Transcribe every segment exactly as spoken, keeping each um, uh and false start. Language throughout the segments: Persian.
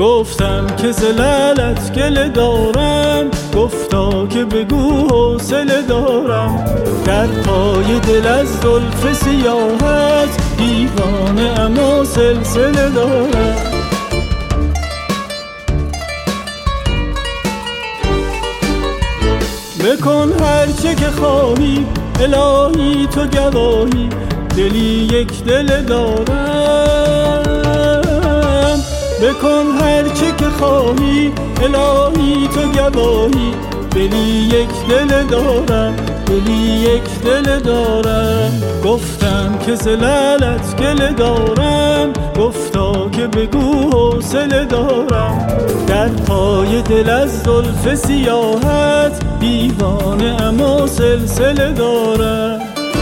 گفتم که ز لعلت گله دارم، گفتا که بگو حوصله دارم. در پای دل از زلف سیاهت دیوانه اما سلسله دارم. بکن هرچه که خواهی الهی تو گواهی، دلی یک دل دارم. بکن هرچه که خواهی الهی تو گواهی، دلی یک دل دارم، دلی یک دل دارم. گفتم که ز لعلت گله دارم، گفتا که بگو حوصله دارم. در پای دل از زلف سیاهت دیوانه اما سلسله دارم.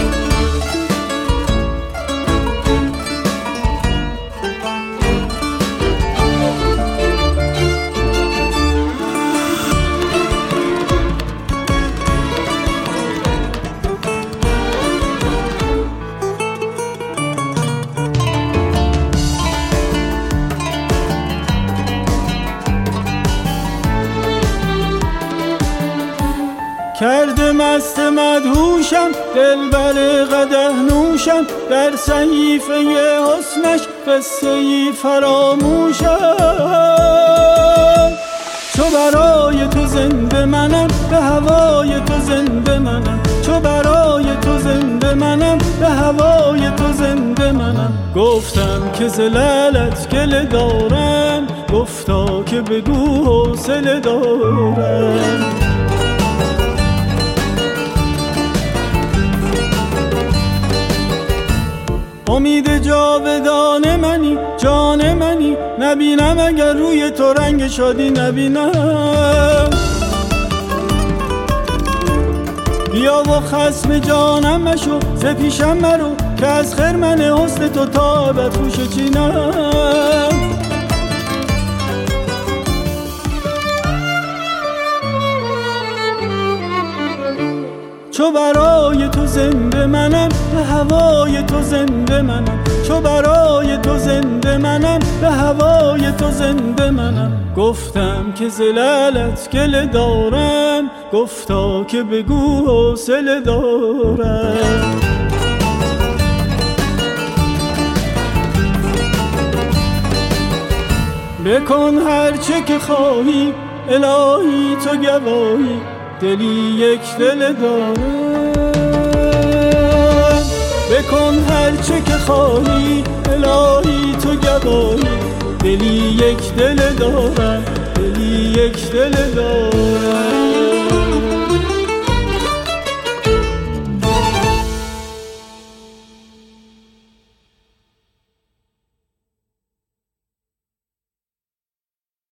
کرده مست مدهوشم دلبر قدح نوشم، در صحیفه حسنش قصه‌ای فراموشم. چو برای تو زنده منم به هوای تو زنده منم، چو برای تو زنده منم به هوای تو زنده منم. گفتم که ز لعلت گله دارم، گفتا که بگو حوصله دارم. امید جاودان منی جان منی، نبینم اگر روی تو رنگ شادی نبینم. بیا و خصم جانم مشو ز پیشم مرو، که از خرمن حسن تو تا ابد خوشه چینم. چو برای تو زنده منم به هوای تو زنده منم، چو برای تو زنده منم به هوای تو زنده منم. گفتم که ز لعلت گله دارم، گفتا که بگو حوصله دارم. بکن هرچه که خواهی الهی تو گواهی، دلی یک دل دارم. بکن هرچه که خواهی الهی تو گواهی، دلی یک دل دارم، دلی یک دل دارم.